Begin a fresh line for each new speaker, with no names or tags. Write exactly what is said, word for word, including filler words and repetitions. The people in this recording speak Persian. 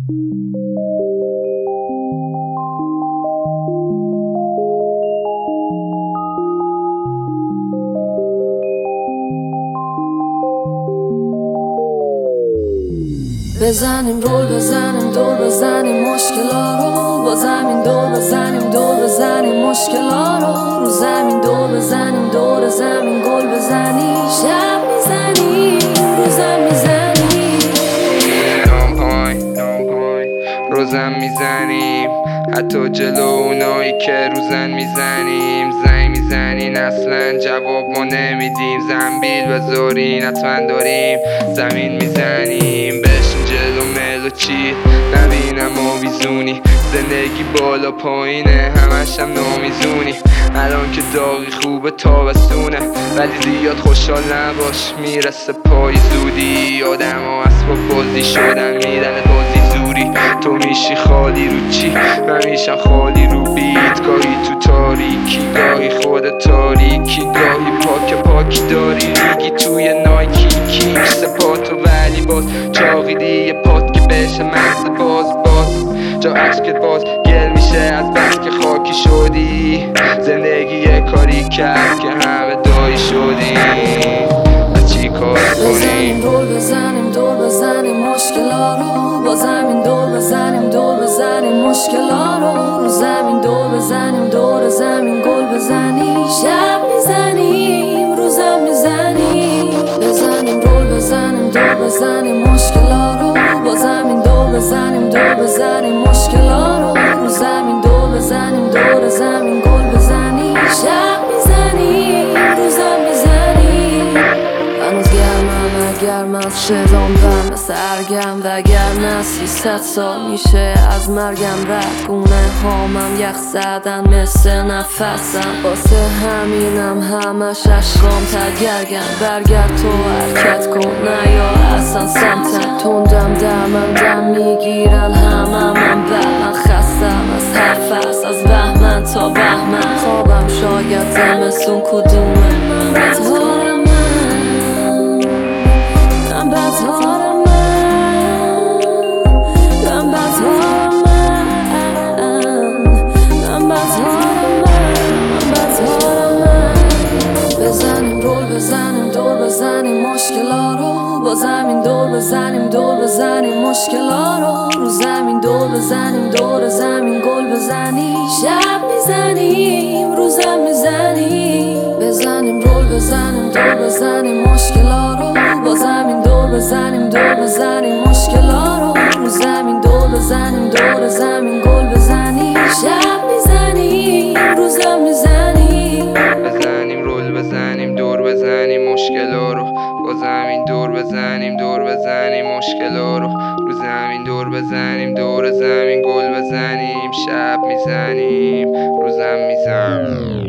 بزنیم رول بزنیم دور بزنیم مشکلا رو با زمین دور بزنیم دور بزنیم مشکلا رو رو زمین دور بزنیم دور زمین گل بزنیم شب میزنیم روزم میزنیم
روزم میزنیم حتی جلو اونایی که روزن میزنیم زنگ میزنین اصلا جواب ما نمیدیم زنبیل بذارین حتما داریم زمین میزنیم بشین جلو ملو چی نبینم آویزونی زندگی بالا پایینه همش هم نامیزونی الان که داغی خوبه تابستونه ولی زیاد خوشحال نباش میرسه پای زودی آدم ها اسباب بازی شدن میدن بازی زوری تو میشی خالی رو چی من میشم خالی رو بیت گاهی تو تاریکی گاهی خود تاریکی گاهی پاک پاکی داری ریگی توی نایکی کیک سپاتو ولی باز چاقیدی یه پات که بشه مغز باز باز جا عشقت باز گل میشه از بس که خاکی شدی زندگی یه کاری کرد که همه دایی شدیم از چی کار
بزنیم
کنیم
رول بزنیم دور بزنیم مشکلا رو با زمین دور بزنیم دور بزنیم مشکلا رو رو زمین دور بزنیم دور زمین گل بزنیم شب میزنیم روزم میزنیم بزنیم رول بزنیم دور بزنیم مشکلا رو با زمین دور بزنیم دور بزنیم مشکلا رو رو زمین دور بزنیم دور زمین گل بزنیم شب میزنیم روزم میزنیم هنوز گرمم گرم از صدام بند سرگرم و اگر نه سیصد سال میشه از مرگم رفت گونه هامم یخ زدن مثل نفسم واسه همینم همش عشقام تگرگم برگرد تو حرکت کن نه یا اصلا سمتم تندم دمم دم میگیرن همم من من خستم از حرف است از بهمن تا بهمن خوابم شاید زمستون کدومه من بتارم من بتارم من من بتارم من من بتارم من من بتارم من بزنیم رول بزنیم دور بزنیم مشکلا رو با زمین دور بزنیم دور بزنیم مشکلا رو رو زمین دور بزنیم دور زمین گل بزنیم شب میزنیم روزم میزنیم بزنیم رول بزنیم دور بزنیم مشکلا رو با زمین دور بزنیم دور بزنیم مشکلا رو رو زمین دور بزنیم دور زمین گل بزنیم شب میزنیم روزم میزنیم
بزنیم رول بزنیم دور بزنیم مشکلا رو با زمین دور بزنیم دور بزنیم مشکلا رو رو زمین دور بزنیم دور زمین گل بزنیم شب میزنیم روزم میزنیم